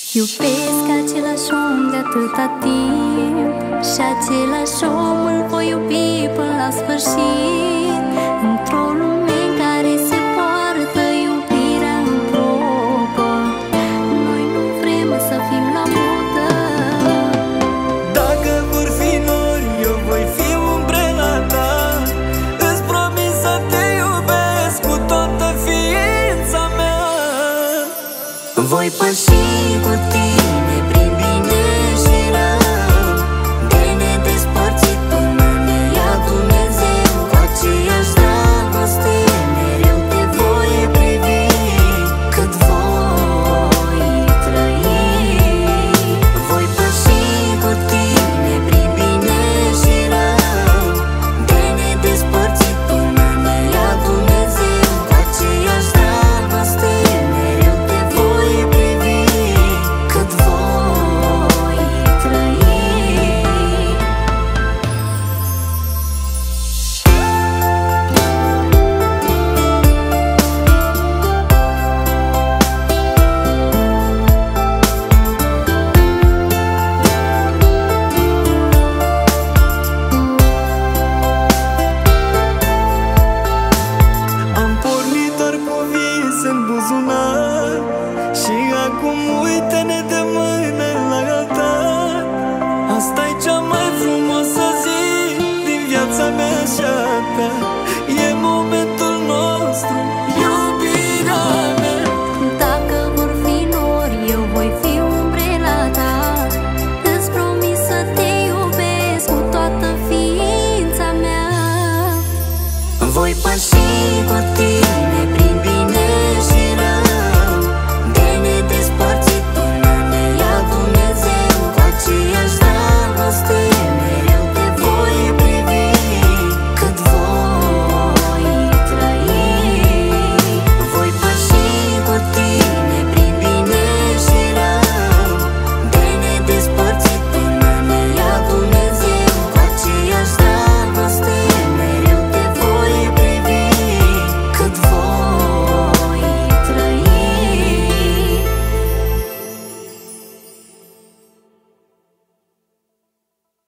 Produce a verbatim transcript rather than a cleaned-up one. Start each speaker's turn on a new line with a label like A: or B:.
A: Iubesc același om de atâta timp și același om îl voi iubi până la sfârșit. Într-o lume în care se poartă iubirea în probă, noi nu vrem să fim la modă.
B: Dacă vor fi nori, eu voi fi umbrela ta. Îți promit să te iubesc cu toată ființa mea.
A: Voi păși cu tine